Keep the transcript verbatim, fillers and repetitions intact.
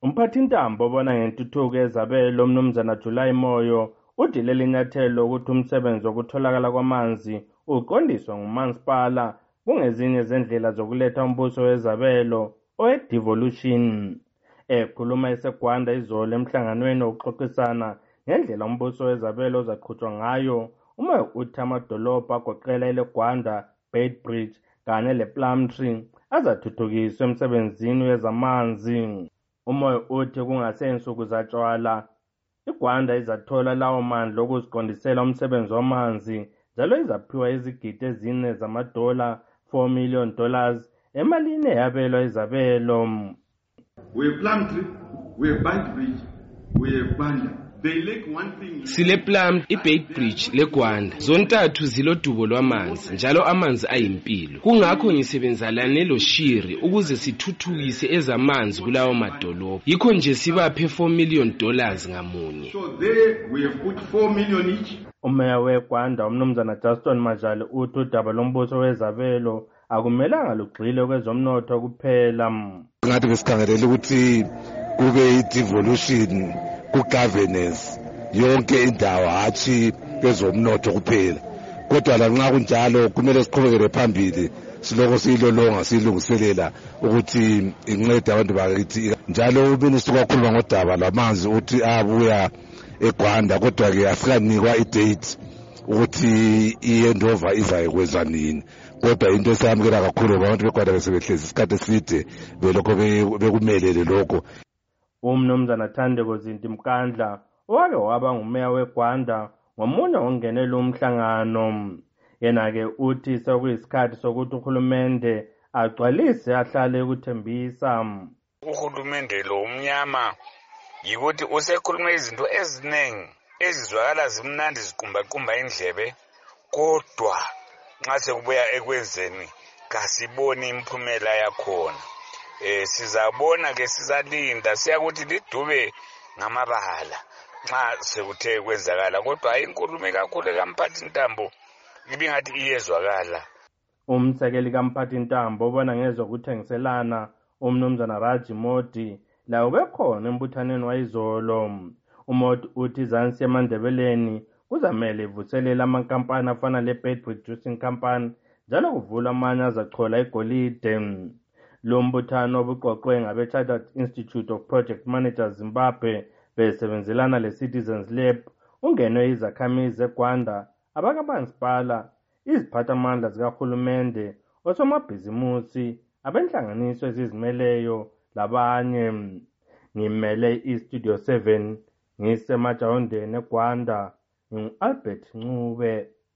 Umphathintambo obona ngentuthuko yezabelo umnumzana July Moyo udilele inyathelo ukuthi umsebenzi wokutholakala kwamanzi uqondiswa ngumasipala kungezinye zendlela zokuletha umbuso wezabelo owe-devolution. Ekhuluma eseGwanda izolo emhlanganweni wokuxoxisana ngendlela umbuso wezabelo ozaqhutshwa ngayo, uMoyo uthi amadolobha agoqela eleGwanda, Beitbridge kanye lePlumtree azathuthukiswa emsebenzini wezamanzi. Umoyo uthi kungasensuku zatshwala iGwanda izathola lawo mandla okuziqondisela umsebenzi wamanzi njalo izaphiwa izigidi ezine zamadola four million dollars emalini eyabelwa izabelo. We Plumtree, we Beitbridge, we Gwanda. Sile Plum, iBeitbridge leGwanda zontathu zilodubo lwamanzi njalo amanzi ayimpilo. Kungakho ngisebenzalane loShiri ukuze sithuthukise ezamanzi kulawo madolobha. Yikho nje sibaphe four million dollars ngamunye. So there we have put four million each. Umeya weGwanda umnumzana Justin Majali uthi udaba lombuso wezabelo akumelanga lugxile kwezomnotho kuphela. Ngathi besikhangelela ukuthi kube i-devolution ku-governance yonke indawo hathi kwezomnotho kuphela, kodwa lanxa kunjalo kumele siqhubekele phambili siloko siyilolonga siyilungiselela ukuthi incede abantu bakithi. Njalo uminister kwakhuluma ngodaba lamanzi uthi abuya eGwanda, kodwa ke asikanikwa idate ukuthi iendova izayikwenza nini, kodwa into esiyamukela kakhulu abantu beGwanda besebehlezi isikhathi eside belokho bekumelele lokho. Umnumzana Thandeko Zinti Mkandla owake waba ngumeya weGwanda ngomunye ongenela umhlangano. Yena-ke uthi sekuyisikhathi sokuthi uhulumende agcwalise ahlale ukuthembisa. Uhulumende lo umnyama yikuthi usekhuluma izinto eziningi ezizwakala zimnandi ziqumbaqumba indlebe, kodwa nxa sekubuya ekwenzeni kasiboni imphumela yakhona. Eh sizabona ke sizalinda siyakuthi lidube ngamabala nxa sekuthe kwenzakala, kodwa inkulumo kakhulu kaMphathintambo ibingathi iyezwakala. Umsekeli kaMphathintambo obona ngezokuthengiselana umnumzana Raji Modi lawo bekhona embuthaneni wayizolo. uModi uthi izansi eMandebeleni kuzamele ivuselela amankampani afana leBeitbridge Juicing Company njalo kuvula amanye azachola igolide. Lo mbuthano obuqoqwe ngabe-Chartered Institute of Project Managers Zimbabwe besebenzelana le-Citizens Lab ungenwe izakhamizi zeGwanda, abakamasipala, iziphathamandla zikahulumende, osomabhizimusi, abenhlanganiso ezizimeleyo labanye. Ngimele iStudio seven ngisemajawondeni eGwanda, ngingu-Albert Ncube.